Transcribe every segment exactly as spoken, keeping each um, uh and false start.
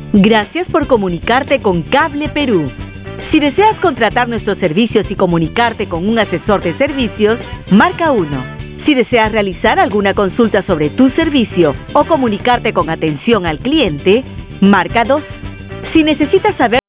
Gracias por comunicarte con Cable Perú. Si deseas contratar nuestros servicios y comunicarte con un asesor de servicios, marca uno. Si deseas realizar alguna consulta sobre tu servicio o comunicarte con atención al cliente, marca dos. Si necesitas saber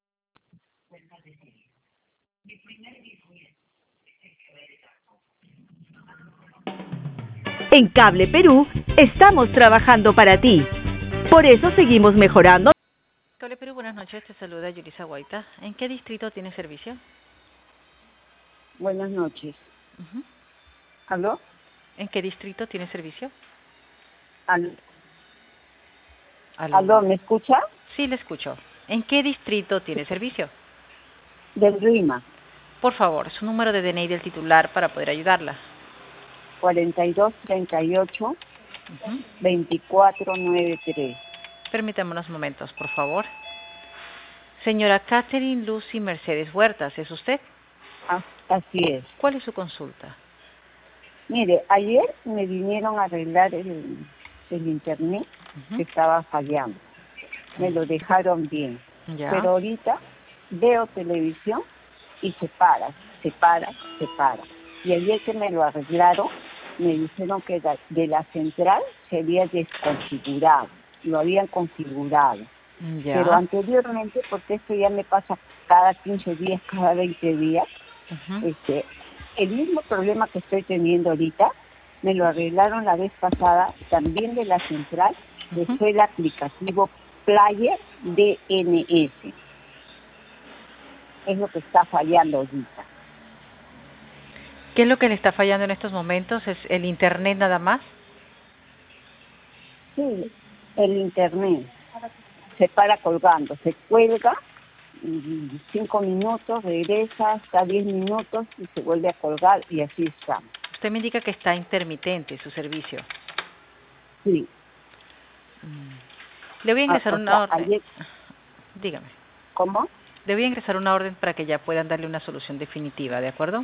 en Cable Perú, estamos trabajando para ti. Por eso seguimos mejorando. Cable Perú, buenas noches. Te saluda Yulisa Guaita. ¿En qué distrito tiene servicio? Buenas noches. Uh-huh. ¿Aló? ¿En qué distrito tiene servicio? Al... ¿Aló? ¿Aló? ¿Me escucha? Sí, le escucho. ¿En qué distrito tiene servicio? Del Rima. Por favor, su número de D N I del titular para poder ayudarla. cuarenta y dos treinta y ocho, uh-huh. veinticuatro noventa y tres. Permítame unos momentos, por favor. Señora Catherine Lucy Mercedes Huertas, ¿es usted? Ah, así es. ¿Cuál es su consulta? Mire, ayer me vinieron a arreglar el, el internet uh-huh. que estaba fallando. Me lo dejaron bien. Ya. Pero ahorita veo televisión y se para, se para, se para. Y ayer que me lo arreglaron, me dijeron que de la central se había desconfigurado, lo habían configurado. Ya. Pero anteriormente, porque esto ya me pasa cada quince días, cada veinte días, uh-huh. este, el mismo problema que estoy teniendo ahorita, me lo arreglaron la vez pasada, también de la central, que uh-huh. fue el aplicativo Player D N S. Es lo que está fallando ahorita. ¿Qué es lo que le está fallando en estos momentos? ¿Es el internet nada más? Sí, el internet. Se para colgando, se cuelga, cinco minutos, regresa hasta diez minutos y se vuelve a colgar y así está. Usted me indica que está intermitente su servicio. Sí. Le voy a ingresar ah, una sea, orden. Ayer... Dígame. ¿Cómo? Le voy a ingresar una orden para que ya puedan darle una solución definitiva, ¿de acuerdo?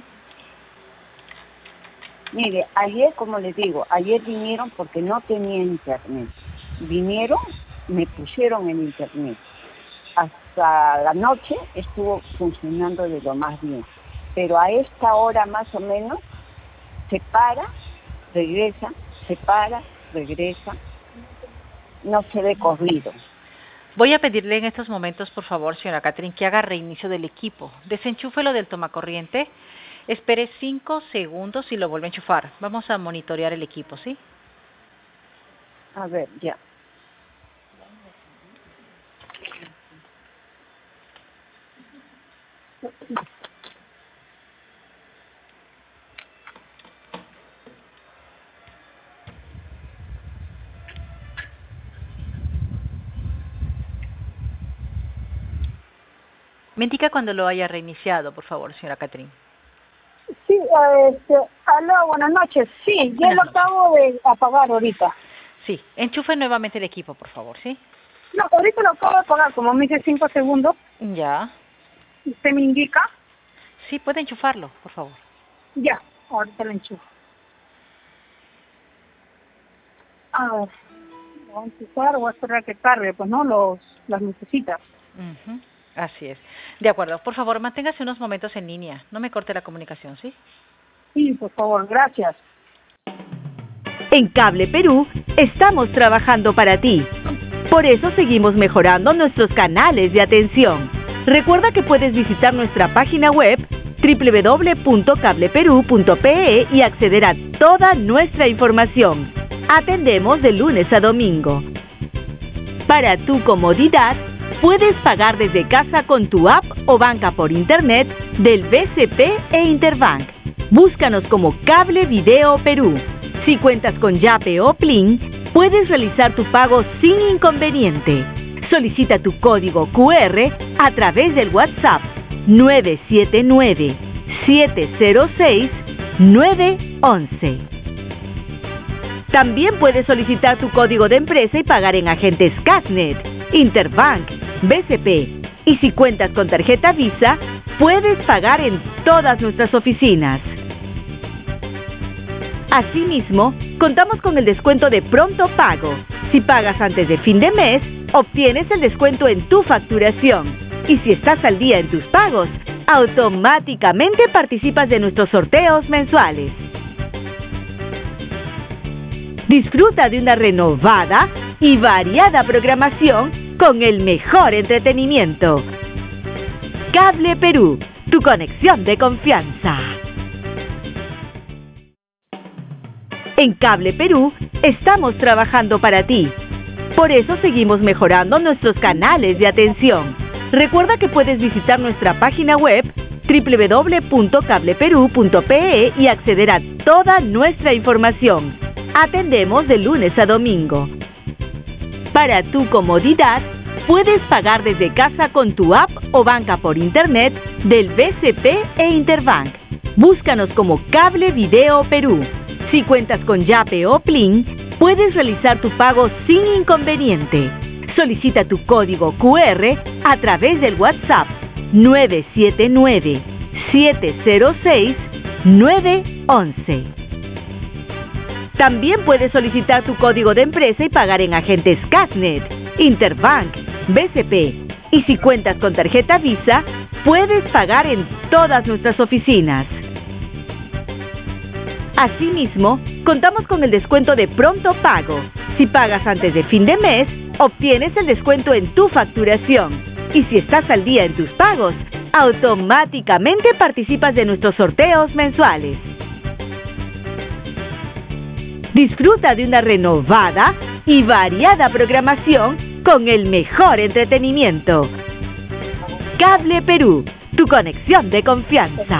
Mire, ayer, como les digo, ayer vinieron porque no tenía internet. Vinieron, me pusieron en internet. Hasta la noche estuvo funcionando de lo más bien. Pero a esta hora más o menos, se para, regresa, se para, regresa. No se ve corrido. Voy a pedirle en estos momentos, por favor, señora Catherine, que haga reinicio del equipo. Desenchúfelo del tomacorriente. Espere cinco segundos y lo vuelve a enchufar. Vamos a monitorear el equipo, ¿sí? A ver, ya. Me indica cuando lo haya reiniciado, por favor, señora Catherine. Sí, este, aló, buenas noches. Sí, yo lo acabo de apagar ahorita. Sí, enchufe nuevamente el equipo, por favor, ¿sí? No, ahorita lo acabo de apagar, como me dice cinco segundos. Ya. ¿Usted me indica? Sí, puede enchufarlo, por favor. Ya, ahorita lo enchufo. A ver, voy a enchufar, voy a esperar que cargue, pues no, los, las lucecitas. Uh-huh. Así es. De acuerdo. Por favor, manténgase unos momentos en línea. No me corte la comunicación, ¿sí? Sí, por favor. Gracias. En Cable Perú, estamos trabajando para ti. Por eso seguimos mejorando nuestros canales de atención. Recuerda que puedes visitar nuestra página web doble u doble u doble u punto cable perú punto pe e y acceder a toda nuestra información. Atendemos de lunes a domingo. Para tu comodidad, puedes pagar desde casa con tu app o banca por internet del B C P e Interbank. Búscanos como Cable Video Perú. Si cuentas con Yape o Plin, puedes realizar tu pago sin inconveniente. Solicita tu código cu erre a través del WhatsApp nueve siete nueve, siete cero seis, nueve once. También puedes solicitar tu código de empresa y pagar en agentes Casnet, Interbank, B C P. Y si cuentas con tarjeta Visa, puedes pagar en todas nuestras oficinas. Asimismo, contamos con el descuento de pronto pago. Si pagas antes de fin de mes, obtienes el descuento en tu facturación. Y si estás al día en tus pagos, automáticamente participas de nuestros sorteos mensuales. Disfruta de una renovada y variada programación con el mejor entretenimiento. Cable Perú, tu conexión de confianza. En Cable Perú estamos trabajando para ti. Por eso seguimos mejorando nuestros canales de atención. Recuerda que puedes visitar nuestra página web doble u doble u doble u punto cable perú punto pe e y acceder a toda nuestra información. Atendemos de lunes a domingo. Para tu comodidad, puedes pagar desde casa con tu app o banca por internet del B C P e Interbank. Búscanos como Cable Video Perú. Si cuentas con Yape o Plin, puedes realizar tu pago sin inconveniente. Solicita tu código cu erre a través del WhatsApp nueve siete nueve, siete cero seis, nueve once. También puedes solicitar tu código de empresa y pagar en agentes Casnet, Interbank, B C P. Y si cuentas con tarjeta Visa, puedes pagar en todas nuestras oficinas. Asimismo, contamos con el descuento de pronto pago. Si pagas antes de fin de mes, obtienes el descuento en tu facturación. Y si estás al día en tus pagos, automáticamente participas de nuestros sorteos mensuales. Disfruta de una renovada y variada programación con el mejor entretenimiento. Cable Perú, tu conexión de confianza.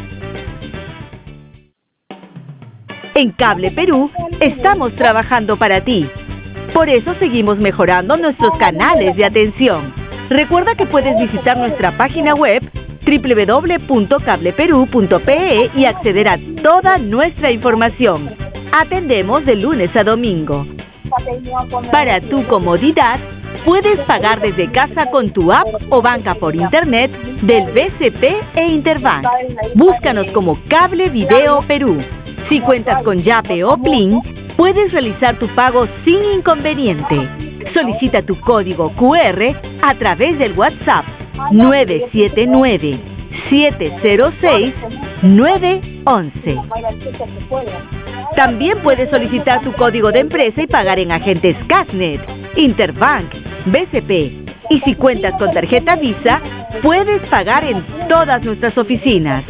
En Cable Perú estamos trabajando para ti. Por eso seguimos mejorando nuestros canales de atención. Recuerda que puedes visitar nuestra página web doble u doble u doble u punto cable perú punto pe e y acceder a toda nuestra información. Atendemos de lunes a domingo. Para tu comodidad, puedes pagar desde casa con tu app o banca por internet del B C P e Interbank. Búscanos como Cable Video Perú. Si cuentas con Yape o Plin, puedes realizar tu pago sin inconveniente. Solicita tu código cu erre a través del WhatsApp nueve siete nueve, siete cero seis, nueve once. También puedes solicitar tu código de empresa y pagar en agentes Casnet, Interbank, B C P. Y si cuentas con tarjeta Visa, puedes pagar en todas nuestras oficinas.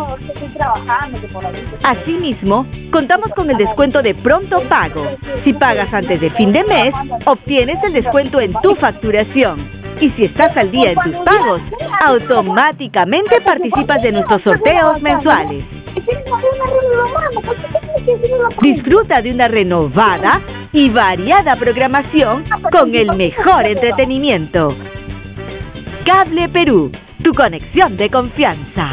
Asimismo, contamos con el descuento de pronto pago. Si pagas antes de fin de mes, obtienes el descuento en tu facturación. Y si estás al día en tus pagos, automáticamente participas de nuestros sorteos mensuales. Disfruta de una renovada y variada programación con el mejor entretenimiento. Cable Perú, tu conexión de confianza.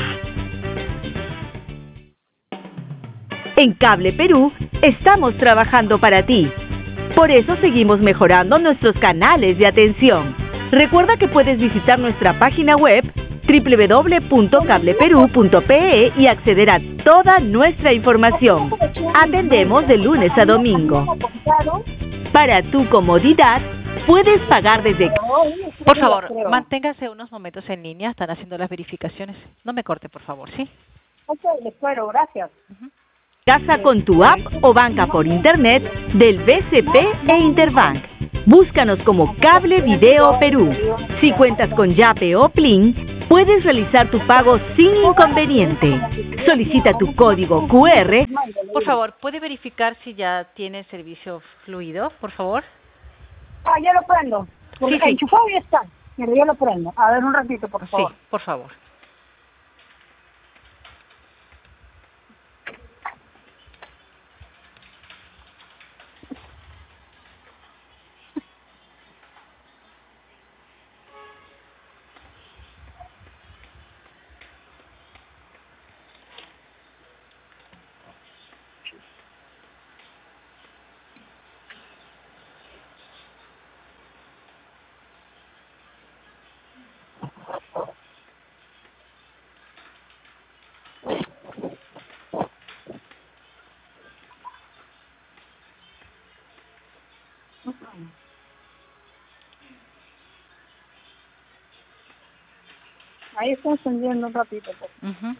En Cable Perú estamos trabajando para ti. Por eso seguimos mejorando nuestros canales de atención. Recuerda que puedes visitar nuestra página web doble u doble u doble u punto cable perú punto pe e y acceder a toda nuestra información. Atendemos de lunes a domingo. Para tu comodidad, puedes pagar desde... Por favor, manténgase unos momentos en línea. Están haciendo las verificaciones. No me corte, por favor, ¿sí? Ok, le espero, gracias. Uh-huh. Casa con tu app o banca por internet del B C P e Interbank. Búscanos como Cable Video Perú. Si cuentas con Yape o Plin, puedes realizar tu pago sin inconveniente. Solicita tu código cu erre. Por favor, ¿puede verificar si ya tiene servicio fluido, por favor? Ah, ya lo prendo. Porque Sí, sí. enchufado ya está. Pero yo lo prendo. A ver, un ratito, por favor. Sí, por favor. Ahí está encendiendo un ratito. Pues. Uh-huh.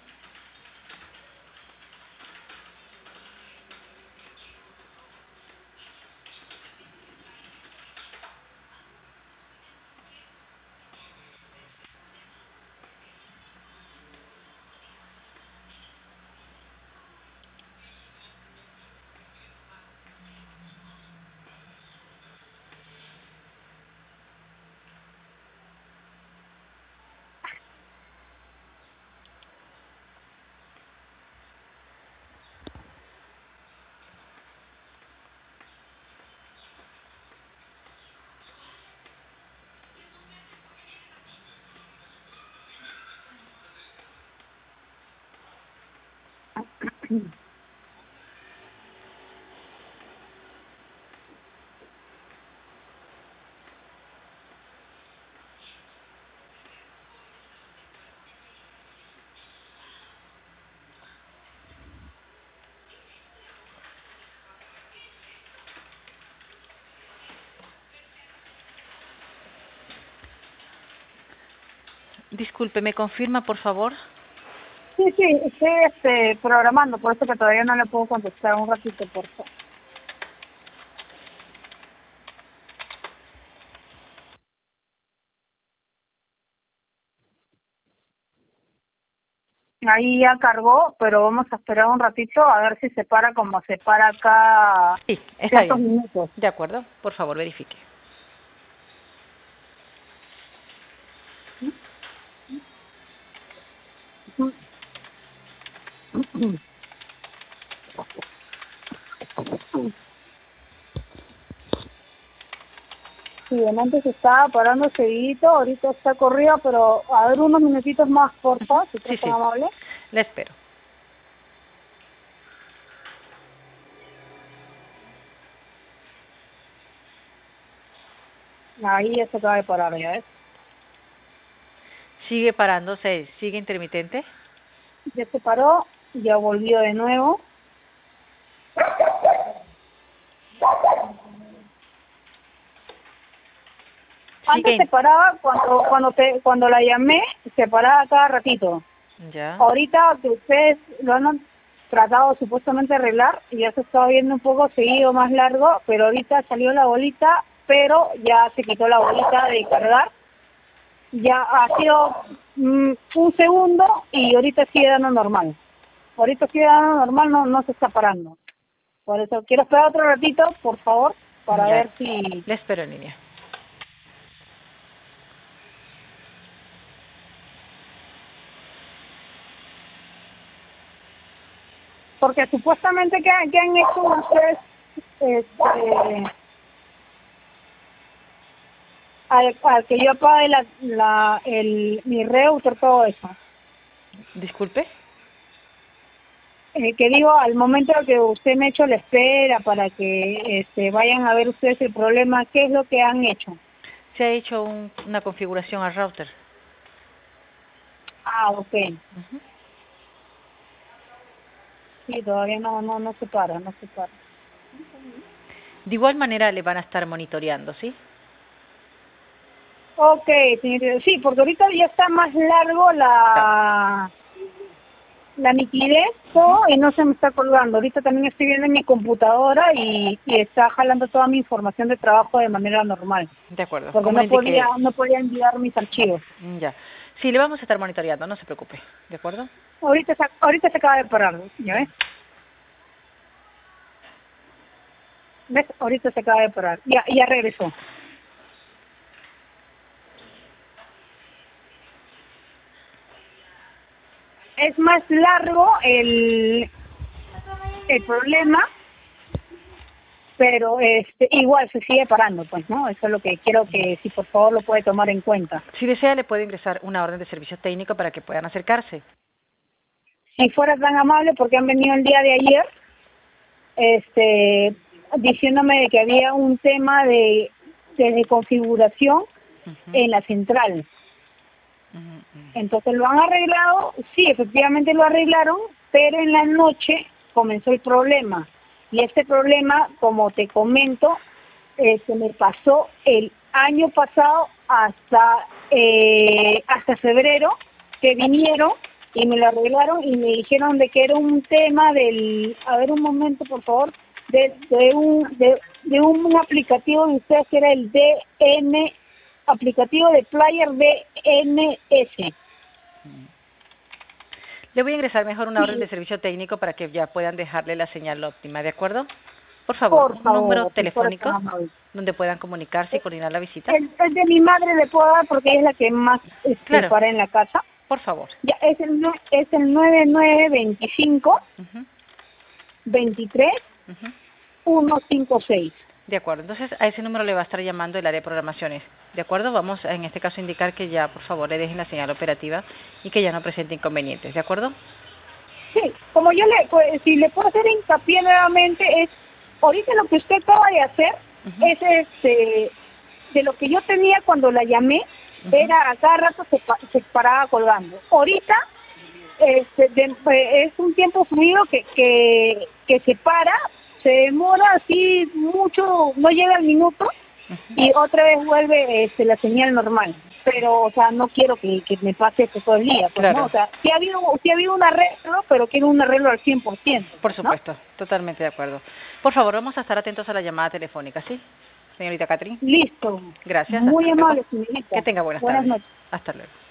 Disculpe, ¿me confirma, por favor? Sí, sí, estoy este, programando, por eso que todavía no le puedo contestar. Un ratito, por favor. Ahí ya cargó, pero vamos a esperar un ratito a ver si se para como se para acá Sí, está ciertos bien. minutos. De acuerdo, por favor, verifique. Sí, antes estaba parando seguidito, ahorita está corrida, pero a ver unos minutitos más, por favor, si Sí, es tan sí, amable. le espero. Ahí ya se acaba de parar, ya ves. ¿Sigue parándose? ¿Sigue intermitente? Ya se paró, ya volvió de nuevo. Antes Sigue. se paraba cuando cuando te cuando la llamé, se paraba cada ratito. Ya. Ahorita que ustedes lo han tratado supuestamente de arreglar, ya se estaba viendo un poco seguido, más largo, pero ahorita salió la bolita, pero ya se quitó la bolita de cargar. Ya ha sido mm, un segundo y ahorita sigue dando normal. Ahorita sigue dando normal, no no se está parando. Por eso quiero esperar otro ratito, por favor, para Ya. ver si... Le espero en línea. Porque supuestamente que, que han hecho ustedes este, al, al que yo apague la, la, el, mi router, todo eso. Disculpe. Eh, que digo, al momento que usted me ha hecho la espera para que este, vayan a ver ustedes el problema, ¿qué es lo que han hecho? Se ha hecho un- una configuración al router. Ah, ok. Uh-huh. Sí, todavía no, no, no se para, no se para. De igual manera le van a estar monitoreando, ¿sí? Ok, señorita. Sí, porque ahorita ya está más largo la... la nitidez todo y no se me está colgando. Ahorita también estoy viendo en mi computadora y, y está jalando toda mi información de trabajo de manera normal. De acuerdo. Porque Como no le indiqué. podía, no podía enviar mis archivos. Ya. Sí, le vamos a estar monitoreando, no se preocupe. ¿De acuerdo? Ahorita se, ahorita se acaba de parar, ¿ya ves? ¿Ves? Ahorita se acaba de parar. Ya, ya regresó. Es más largo el, el problema, pero este igual se sigue parando, pues, ¿no? Eso es lo que quiero que, si por favor lo puede tomar en cuenta. Si desea, le puede ingresar una orden de servicio técnico para que puedan acercarse. Si fuera tan amable, porque han venido el día de ayer, este, diciéndome de que había un tema de, de configuración Uh-huh. en la central. Uh-huh. Entonces lo han arreglado, sí, efectivamente lo arreglaron, pero en la noche comenzó el problema. Y este problema, como te comento, eh, se me pasó el año pasado hasta eh, hasta febrero, que vinieron y me lo arreglaron y me dijeron de que era un tema del, a ver un momento por favor, de, de un de, de un aplicativo de ustedes que era el D N, aplicativo de Player D N S. Le voy a ingresar mejor una Sí. orden de servicio técnico para que ya puedan dejarle la señal óptima, ¿de acuerdo? Por favor, Por un favor, número por telefónico favor. donde puedan comunicarse y coordinar la visita. El, el de mi madre le puedo dar porque ella es la que más este, Claro. para en la casa. Por favor. Ya, es el, nue- es el nueve nueve veinticinco Ujú, veintitrés ujú. ciento cincuenta y seis. De acuerdo, entonces a ese número le va a estar llamando el área de programaciones. ¿De acuerdo? Vamos a, en este caso, indicar que ya, por favor, le dejen la señal operativa y que ya no presente inconvenientes. ¿De acuerdo? Sí, como yo le, pues, si le puedo hacer hincapié nuevamente es, ahorita lo que usted acaba de hacer Ujú. es este, de lo que yo tenía cuando la llamé, Ujú. era a cada rato se, pa- se paraba colgando. Ahorita este, de- eh, es un tiempo fluido que, que, que se para, se demora así mucho, no llega al minuto Ujú. y otra vez vuelve este, la señal normal. Pero, o sea, no quiero que, que me pase esto todo el día, pues, Claro. ¿no? O sea, sí ha habido, sí ha habido un arreglo, pero quiero un arreglo al cien por ciento. Por ¿no? supuesto, totalmente de acuerdo. Por favor, vamos a estar atentos a la llamada telefónica, ¿sí? Señorita Catherine. Listo. Gracias. Muy hasta luego. amable, señorita. Que tenga buenas, Buenas tardes. noches. Hasta luego.